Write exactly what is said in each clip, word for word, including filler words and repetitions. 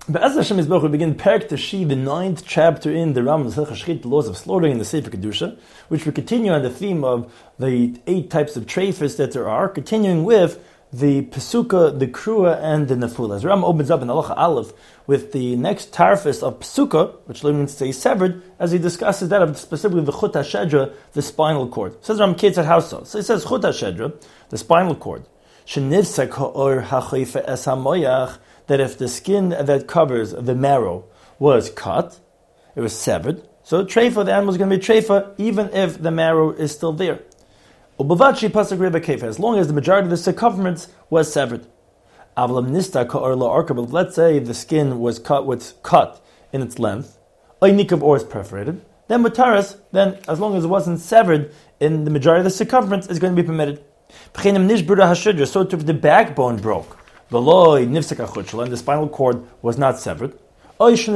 Be'ez Hashem Yisborach, we begin Perek Tashi, the ninth chapter in the Rambam Masechah Shechit, the laws of slaughtering in the Sefer Kedusha, which we continue on the theme of the eight types of treifas that there are, continuing with the Pesuka, the Krua, and the Nefula. As Rambam opens up in Halacha Aleph with the next tarfus of Pesuka, which literally means to say severed, as he discusses that of specifically the Chut HaShedra, the spinal cord. It says Rambam Ketzad Hausa. So he says Chut HaShedra, the spinal cord. Shenivsek ha'or ha'choife es ha'moyach, that if the skin that covers the marrow was cut, it was severed, so treifa, the animal is going to be treifa, even if the marrow is still there. As long as the majority of the circumference was severed. But let's say the skin was cut, was cut in its length, or is perforated, then mutaras, then as long as it wasn't severed in the majority of the circumference, is going to be permitted. So if the backbone broke, and the spinal cord was not severed, or even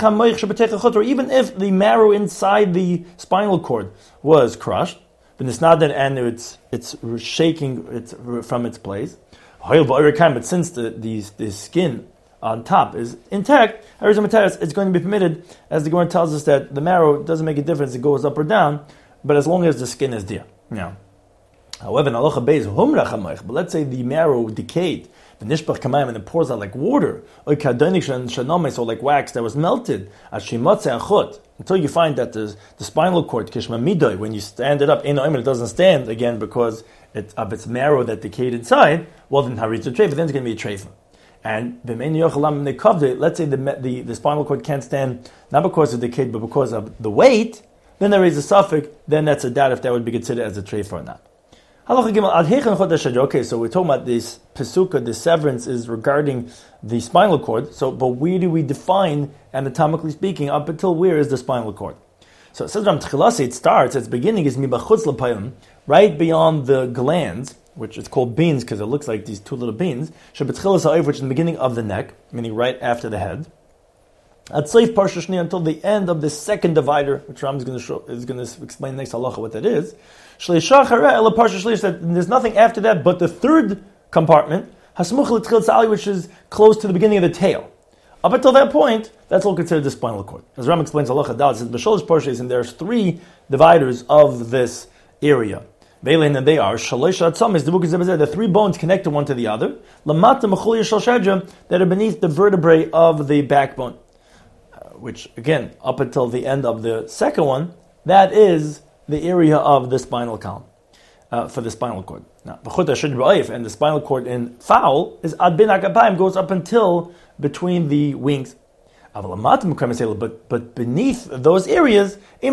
if the marrow inside the spinal cord was crushed, but it's not that, and it's it's shaking it's from its place. But since the, the the skin on top is intact, it's going to be permitted, as the Gemara tells us that the marrow doesn't make a difference; it goes up or down, but as long as the skin is there. Now, however, in Halacha Beis, but let's say the marrow decayed, the nishpach kamayim, and it pours out like water, or like wax that was melted, until you find that the, the spinal cord, kishma midoi, when you stand it up, it doesn't stand again because it, of its marrow that decayed inside, well then haritz treifa, then it's going to be a treifa. And let's say the, the, the spinal cord can't stand, not because of decayed, but because of the weight, then there is a suffix, then that's a doubt if that would be considered as a treifa or not. Okay, so we're talking about this pesuka, the severance is regarding the spinal cord. So, but where do we define, anatomically speaking, up until where is the spinal cord? So it says Ram Tchilasi, it starts, its beginning is mibachutz l'payim, right beyond the glands, which is called beans because it looks like these two little beans, shebetchilas ha'oif, which is in the beginning of the neck, meaning right after the head. At Seif Parsha Shnia, until the end of the second divider, which Ram is going to show, is going to explain next halacha what that is. Shleisha Chareh Ela Parsha Shlish, that there's nothing after that but the third compartment, Hasmuch L'Tchil Tzali, which is close to the beginning of the tail. Up until that point, that's all considered the spinal cord. As Ram explains halacha Dal, it says B'Sholish Parsha, and there's three dividers of this area. Veilein, and they are Shalosh Atzamis, the book is the three bones connected one to the other. Lamata Mechulya Shal Shadra, that are beneath the vertebrae of the backbone. Which, again, up until the end of the second one, that is the area of the spinal column, uh, for the spinal cord. Now, and the spinal cord in fowl is ad bin akapayim, goes up until between the wings. But, but beneath those areas, we're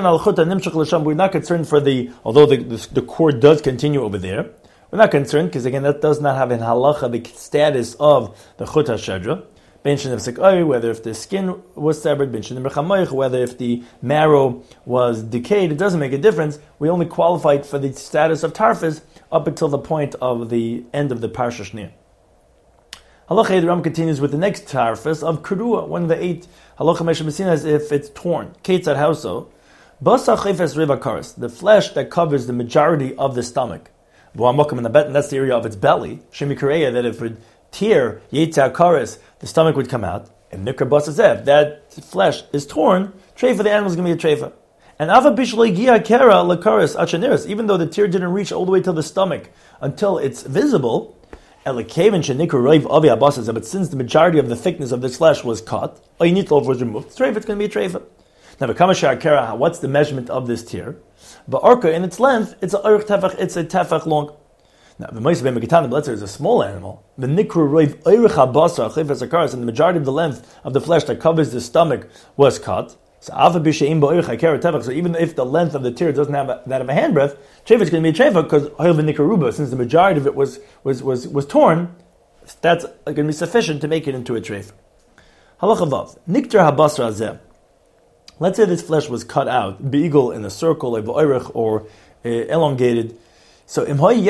not concerned for the, although the, the, the cord does continue over there, we're not concerned, because again, that does not have in halacha the status of the chut hashedra. Whether if the skin was severed, whether if the marrow was decayed, it doesn't make a difference. We only qualified for the status of tarfus up until the point of the end of the Parsha Shnia. Halacha Ram continues with the next tarfus of Kurua, one of the eight halacha meshabasina, as if it's torn. Ketzad Hauso, Basa Chefes Rivakaris, the flesh that covers the majority of the stomach. V'amakam in the bet, and that's the area of its belly. Shemikareya, that if it tear Yetzah Karis, the stomach would come out, and Nikra Basazev, that flesh is torn, treifa, the animal is going to be a treifa. And Ava Bishlegia Kera Lakaris Achaniris, even though the tear didn't reach all the way to the stomach until it's visible, Elakevin Shenikra Raiv Avi Abasazev, but since the majority of the thickness of this flesh was cut, Oynitlov was removed, treifa, it's going to be a treifa. Now, B'kamashar Kera, what's the measurement of this tear? But Arka, in its length, it's a Urch Tefach, it's a Tefach long. Now, the Moishe Ben Megatana, let's say it's a small animal. The Nikru Roiv Eiricha Basar Chayfas Akaras, and the majority of the length of the flesh that covers the stomach was cut. So Alpha Bishaim Ba'Eiricha Kera Tefach. So even if the length of the tear doesn't have a, that of a handbreadth, Treifa is going to be a Treifa because Hoil Nikru Ruba, since the majority of it was was was was torn, that's going to be sufficient to make it into a Treifa. Halacha Vav Niktar Habasar Azeh. Let's say this flesh was cut out, beagle in a circle, like Ba'Eirich, or uh, elongated. So,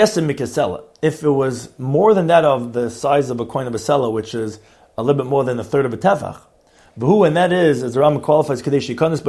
if it was more than that of the size of a coin of a sela, which is a little bit more than a third of a tefach, and that is, as the Rambam qualifies, that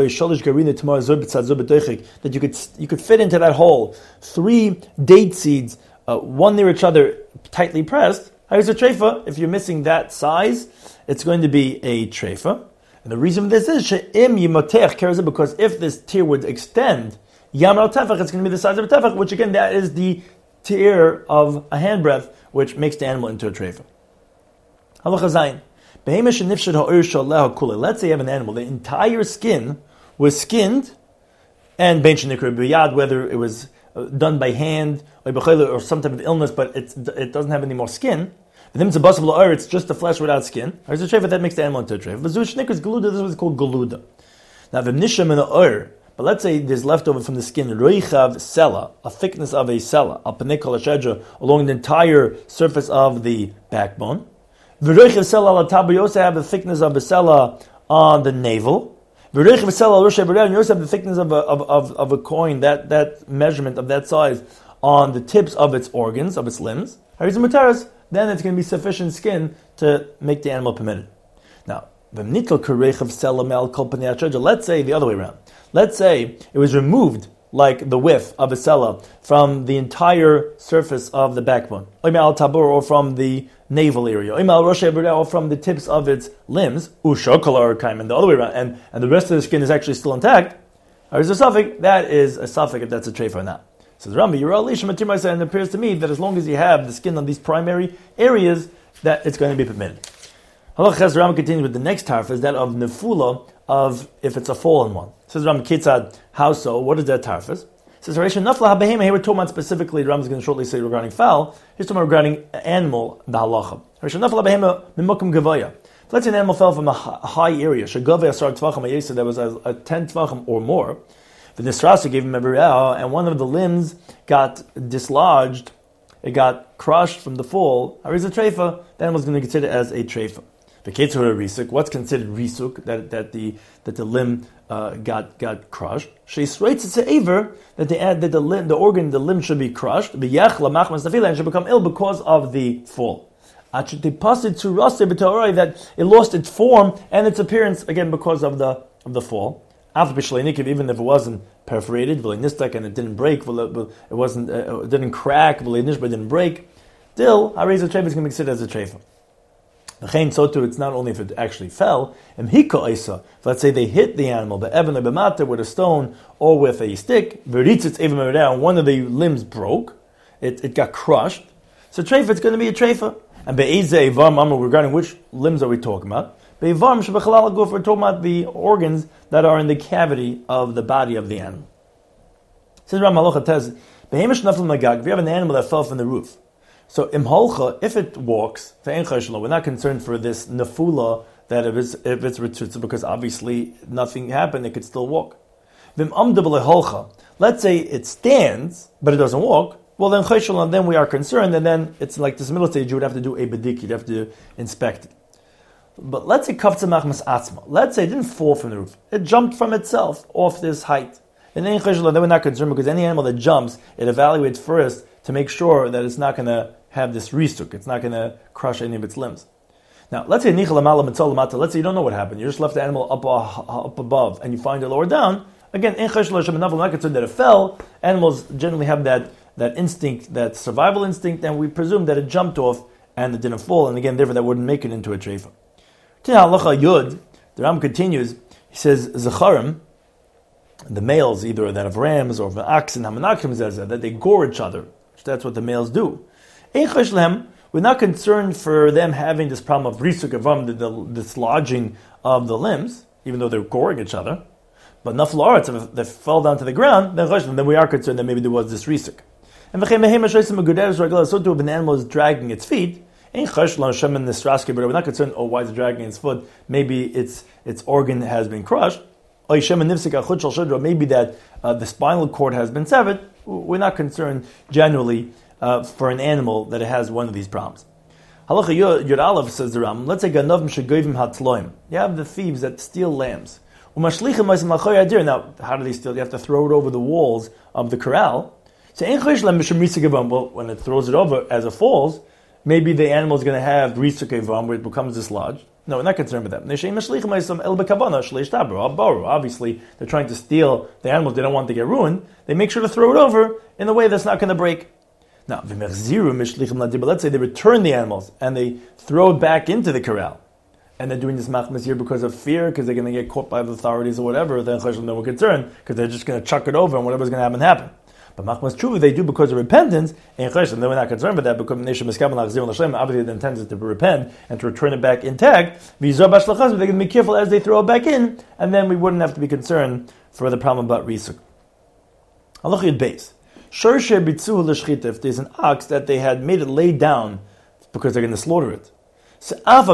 you could you could fit into that hole three date seeds, uh, one near each other, tightly pressed, Here's a treifa. If you're missing that size, it's going to be a treifa. And the reason for this is she'im yimotech kerzeh, because if this tear would extend, yamar tefach, it's going to be the size of a tefach, which again, that is the tear of a handbreadth, which makes the animal into a treifa. Halacha zayin. Let's say you have an animal, the entire skin was skinned, and ben shenikra b'yad, whether it was done by hand or some type of illness, but it's, it doesn't have any more skin. It's just the flesh without skin. There's a treifa that makes the animal into a treifa. This is called galuda. Now the nisham in the ur, but let's say there's leftover from the skin roichav sela, a thickness of a sela, al panei kol hashedra, along the entire surface of the backbone. V'roichav sela al tabu, you also have the thickness of a sela on the navel. V'roichav sela al rosh haberah, you also have the thickness of a of, of, of a coin, that that measurement of that size on the tips of its organs, of its limbs. Then it's going to be sufficient skin to make the animal permitted. Now, let's say the other way around. Let's say it was removed like the width of a sella from the entire surface of the backbone, or from the navel area, or from the tips of its limbs, and the other way around, and, and the rest of the skin is actually still intact. There's a suffix, that is a suffix if that's a treifa or not. Says Rambam, and it appears to me that as long as you have the skin on these primary areas, that it's going to be permitted. Halachas Rambam continues with the next tarf, is that of nefula, of if it's a fallen one. Says Rambam, Kitzad, how so? What is that tarfus? Says Harisha Nafla HaBehema, here we're talking about specifically, Rambam is going to shortly say regarding fowl, he's talking about regarding animal, the halacha. Harisha Nafla HaBehema, Mimukim Gavaya. Let's say an animal fell from a high area, Shagavaya Sar Tvacham Ayesa, that was a, a ten Tvacham or more. The Nisrasa gave him a burial, and one of the limbs got dislodged, it got crushed from the fall. There is a treifa, the animal is going to consider it as a treifa. The ketzur risuk, what's considered risuk, that that the that the limb uh, got got crushed. She writes it's a aver that they add that the limb, the organ, the limb should be crushed. And should become ill because of the fall. That it lost its form and its appearance again because of the of the fall. Even if it wasn't perforated, and it didn't break, it wasn't, uh, it didn't crack, but it didn't break, still, Harei Treifa is going to be considered as a treifa. So too, it's not only if it actually fell, let's say they hit the animal, with a stone or with a stick, and one of the limbs broke, it, it got crushed, so treifa, it's going to be a treifa. And regarding which limbs are we talking about? We're talking about the organs that are in the cavity of the body of the animal. Says Ram Halacha Tez, if you have an animal that fell from the roof, so imholcha, if it walks, we're not concerned for this nefula that if it's if it's ritzutza, because obviously nothing happened, it could still walk. Let's say it stands, but it doesn't walk. Well, then chayshul, then we are concerned, and then it's like this middle stage. You would have to do a bedik, you'd have to inspect it. But let's say kaftzamach mas atzma. Let's say it didn't fall from the roof; it jumped from itself off this height. And then chayshul, then we're not concerned because any animal that jumps, it evaluates first to make sure that it's not going to have this risuk, it's not going to crush any of its limbs. Now, let's say nichal amala mitzal lamata. Let's say you don't know what happened. You just left the animal up uh, up above, and you find it lower down. Again, in chayshul Hashem enough, I'm not concerned that it fell. Animals generally have that. that instinct, that survival instinct, and we presume that it jumped off and it didn't fall, and again, therefore, that wouldn't make it into a treifa. Halacha Yud, the Ram continues, he says, Zecharim, the males, either that of rams or of oxen, that they gore each other, that's what the males do. We're not concerned for them having this problem of risuk avam, the, the dislodging of the limbs, even though they're goring each other, but nafal aretz, if they fell down to the ground, then, then we are concerned that maybe there was this risuk. And so too, if an animal is dragging its feet, we're not concerned, oh, why is it dragging its foot? Maybe its its organ has been crushed. Maybe that uh, the spinal cord has been severed. We're not concerned generally uh, for an animal that it has one of these problems. Halacha Yud Aleph says the Ram, let's say Ganavim Shegavim Hatloim. You have the thieves that steal lambs. Now, how do they steal? You have to throw it over the walls of the corral. So, well, when it throws it over as it falls, maybe the animal is going to have risuk where it becomes dislodged. No, we're not concerned with that. Obviously, they're trying to steal the animals. They don't want to get ruined. They make sure to throw it over in a way that's not going to break. Now, but let's say they return the animals and they throw it back into the corral, and they're doing this machmas here because of fear, because they're going to get caught by the authorities or whatever, then no one concerned, because they're just going to chuck it over and whatever's going to happen, happen. But machmas tshuva they do because of repentance, and they were not concerned with that, because obviously the intent is to repent and to return it back intact. They're going to be careful as they throw it back in, and then we wouldn't have to be concerned for the problem about risuk. Halachid base. If there's an ox that they had made it lay down because they're going to slaughter it. Although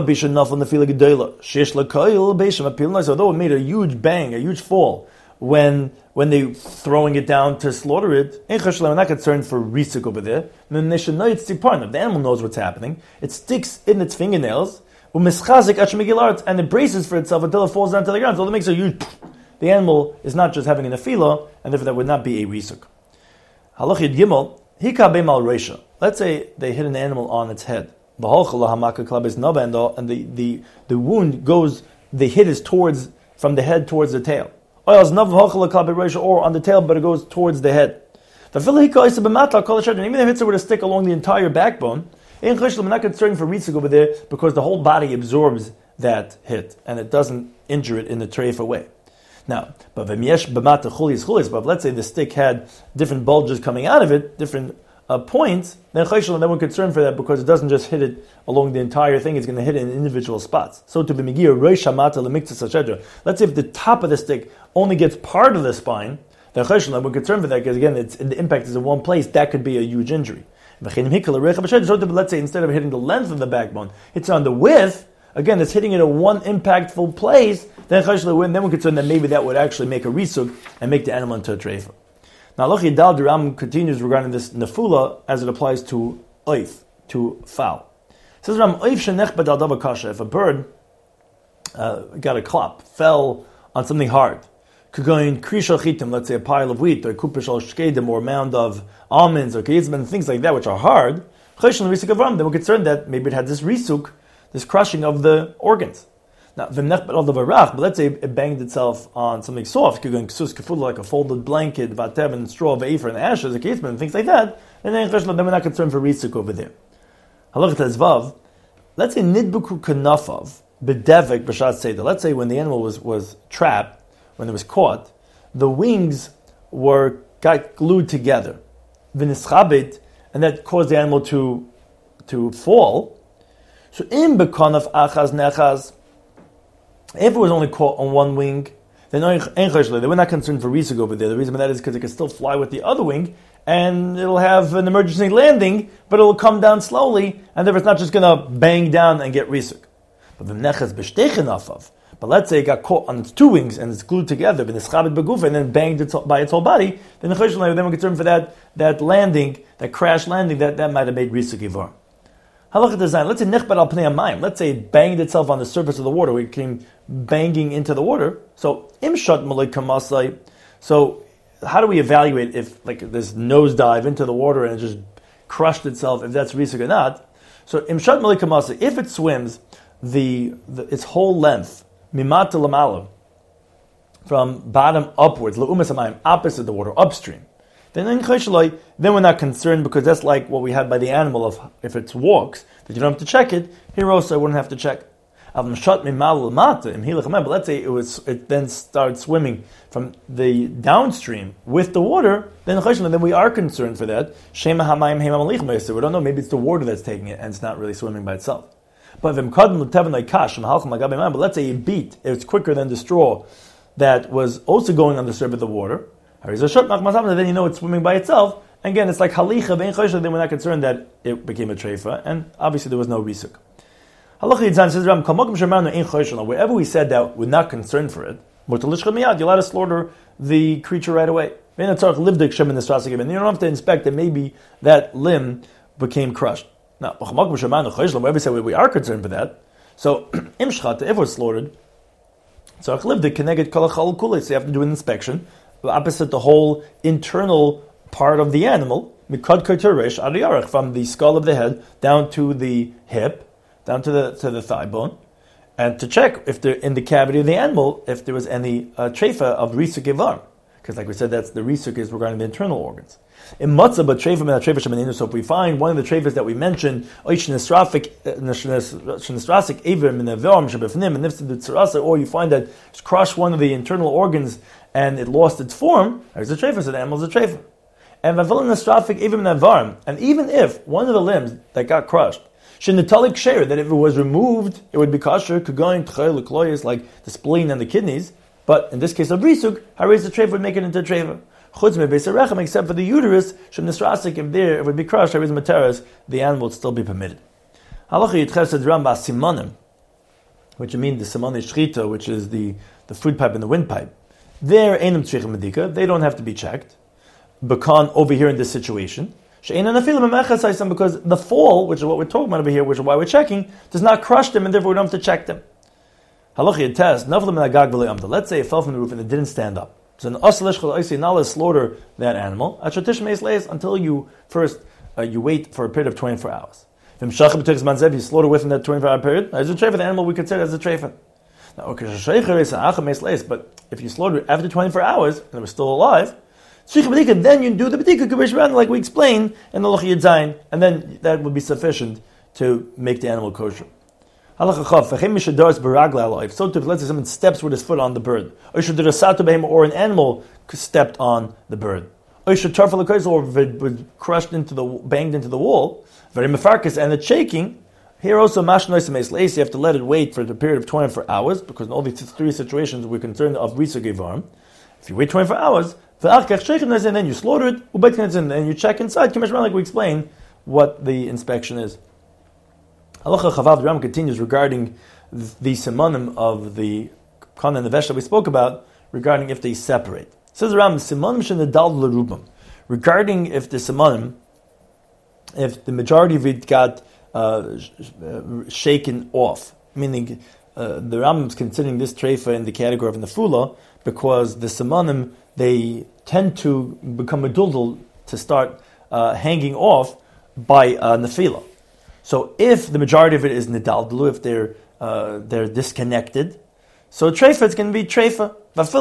it made a huge bang, a huge fall, when when they throwing it down to slaughter it, we're not concerned for risuk over there. If the animal knows what's happening, it sticks in its fingernails, and it braces for itself until it falls down to the ground. So it makes a huge... The animal is not just having an afila, and therefore that would not be a risuk. Halachid Gimel, Hika Beimal Reisha. Let's say they hit an animal on its head. And the, the, the wound goes, the hit is towards, from the head towards the tail. Or on the tail, but it goes towards the head. Even if it hits it with a stick along the entire backbone, we're not concerned for risuk over there because the whole body absorbs that hit and it doesn't injure it in the treifa way. Now, but but let's say the stick had different bulges coming out of it, different uh, points, then then we're concerned for that because it doesn't just hit it along the entire thing, it's going to hit it in individual spots. So to be megir, let's say if the top of the stick only gets part of the spine, then we're concerned for that because again, it's, the impact is in one place, that could be a huge injury. Let's say instead of hitting the length of the backbone, it's on the width. Again, it's hitting it in one impactful place, then then we're concerned that maybe that would actually make a risuk and make the animal into a treifa. Now, Lochi Dal Duram continues regarding this nefula as it applies to oif, to fowl. It says, Ram, oif shenech badal dava kasha, if a bird uh, got a klop, fell on something hard, kugoin krishal chitim, let's say a pile of wheat, or kupishal shkedim, or a mound of almonds, or kizman, things like that, which are hard, then we're concerned that maybe it had this risuk, this crushing of the organs. Now, but let's say it banged itself on something soft, like a folded blanket, and straw, and ashes, a casement, and things like that, and then we're not concerned for risuk over there. Let's say nidbuku kanafav, bedevek b'shat seder. Let's say when the animal was, was trapped, when it was caught, the wings were got glued together, v'nischabit, and that caused the animal to to fall. So in bekanaf achaz nechaz, if it was only caught on one wing, then they were not concerned for risuk over there. The reason for that is because it can still fly with the other wing, and it'll have an emergency landing, but it'll come down slowly, and therefore it's not just going to bang down and get risuk. But the nechaz b'shtechen afav. But let's say it got caught on its two wings and it's glued together, and then banged it by its whole body, then then we're concerned for that that landing, that crash landing, that, that might have made risuk ivar. Halacha design. Let's say nechbad al pnei hamayim. Let's say it banged itself on the surface of the water. We came banging into the water. So imshat malay kamasai. So how do we evaluate if like this nosedive into the water and it just crushed itself? If that's risuk or not? So imshat malay kamasai. If it swims the, the its whole length mimata lamala from bottom upwards leumas hamayim opposite the water upstream. Then then we're not concerned because that's like what we had by the animal of if it walks, that you don't have to check it. Here also I wouldn't have to check. But let's say it was it then starts swimming from the downstream with the water, then then we are concerned for that. We don't know, maybe it's the water that's taking it and it's not really swimming by itself. But let's say you beat, it's quicker than the straw that was also going on the surface of the water. Then you know it's swimming by itself. Again, it's like halicha vein choshev. Then we're not concerned that it became a treifa, and obviously there was no risuk. Halacha Yitzan says, wherever we said that we're not concerned for it, you're allowed to slaughter the creature right away. You don't have to inspect that maybe that limb became crushed. Now, wherever we said we are concerned for that, so if it was slaughtered, so you have to do an inspection opposite the whole internal part of the animal, from the skull of the head down to the hip, down to the to the thigh bone, and to check if there in the cavity of the animal if there was any uh, treifa of risuk ivar. because like we said, that's the risuk is regarding the internal organs. In matzah, but treifim and treifim shemaninu. So if we find one of the treifas that we mentioned, oishnestrafik shnestrasik evim in the ve'om shebefnim and nifsid tzarasa, or you find that it's crushed one of the internal organs and it lost its form, there's a treifah, so the animal is a treifah. And nestrafik evim nevarim, and even if one of the limbs that got crushed, shenitalik sheir, that if it was removed, it would be kosher, kugoyin tchayil ukloyis, like the spleen and the kidneys. But in this case of risuk, haris the treifah would make it into a treifah. Chutz mebeis rechem, except for the uterus, shem nisrasik, if there it would be crushed, haris materas, the animal would still be permitted. Halacha yitches adram ba'simanim, which means the simon shchita, which is the, the food pipe and the windpipe. There, einam tzrichim medika, they don't have to be checked. Bekan over here in this situation. Because the fall, which is what we're talking about over here, which is why we're checking, does not crush them, and therefore we don't have to check them. Test. Let's say it fell from the roof and it didn't stand up. So now let's slaughter that animal until you first uh, you wait for a period of twenty-four hours. If you slaughter within that twenty-four hour period, as a treifa, the animal we consider as a treifa. But if you slaughter it after twenty-four hours and it was still alive, then you do the bedika like we explained in the Lochi Yedzayin, and then that would be sufficient to make the animal kosher. So to let's say someone steps with his foot on the bird, or an animal stepped on the bird, or if it was crushed into the banged into the wall, very mefarkas, and it's shaking. Here also, you have to let it wait for the period of twenty-four hours, because in all these three situations we're concerned of risuk evarim. If you wait twenty-four hours, and then you slaughter it, and then you check inside, like we explained what the inspection is. Halacha Chavav Ram continues regarding the simanim of the kana and the vesh that we spoke about, regarding if they separate. It says Ram, simanim shenadal l'rubam, regarding if the simanim, if the majority of it got uh, shaken off, meaning uh, the Ram is considering this treifa in the category of nefula, because the simanim, they tend to become a duldul, to start uh, hanging off by uh, nefila. So if the majority of it is nidaldlu, if they're uh, they're disconnected, so treifa it's going to be treifa.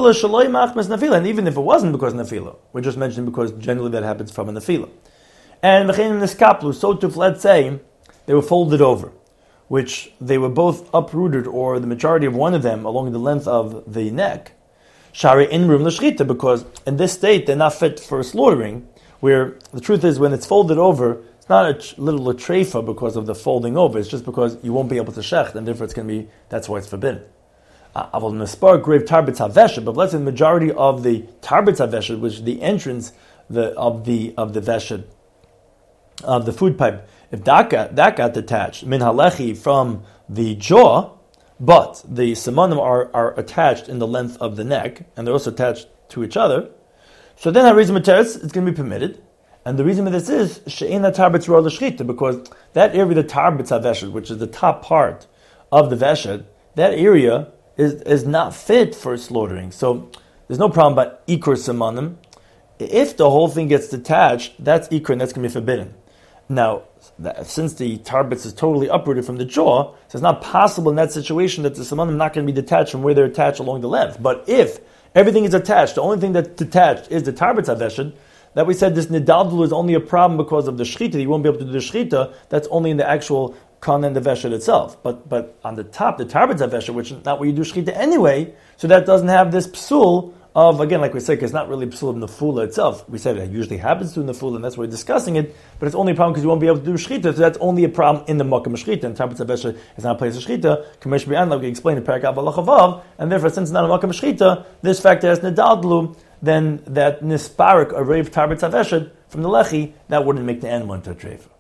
And even if it wasn't because of nefila, we're just mentioning because generally that happens from a nefila. And so to let's say they were folded over, which they were both uprooted, or the majority of one of them along the length of the neck. Shari in room l'shchita, because in this state they're not fit for slaughtering. Where the truth is, when it's folded over, it's not a little a treifa because of the folding over. It's just because you won't be able to shecht, and therefore it's going to be. That's why it's forbidden. Aval nespar grave tarbitz haveshet, but let's say the majority of the tarbitz haveshet, which is the entrance the, of the of the veshet of the food pipe, if that got that got detached min halechi from the jaw. But the simanim are, are attached in the length of the neck, and they're also attached to each other. So then, harizim materes, it's going to be permitted. And the reason for this is she'ena tarbitz ro'al l'shchita, because that area, the tarbitz haveshet, which is the top part of the veshet, that area is is not fit for slaughtering. So there's no problem about ikur simanim. If the whole thing gets detached, that's ikur, and that's going to be forbidden. Now, since the tarbitz is totally uprooted from the jaw, so it's not possible in that situation that the simanim are not going to be detached from where they're attached along the length. But if everything is attached, the only thing that's detached is the tarbitz haveshet, that we said this nidaldlu is only a problem because of the shchita, you won't be able to do the shchita, that's only in the actual kana and the veshet itself. But but on the top, the tarbitz haveshet, which is not where you do shchita anyway, so that doesn't have this psul of, again, like we said, it's not really psul of nefula itself. We said it usually happens to nefula, and that's why we're discussing it, but it's only a problem because you won't be able to do shchita, so that's only a problem in the makam shchita, and tarbitz haveshet is not a place of shchita, kamesh b'yan, like we explained in Perek Av Alachavav, and therefore, since it's not a makam shchita, this factor has nidaldlu, then that nisparik, a rave tarbitz haveshet, from the lechi, that wouldn't make the animal into a treif.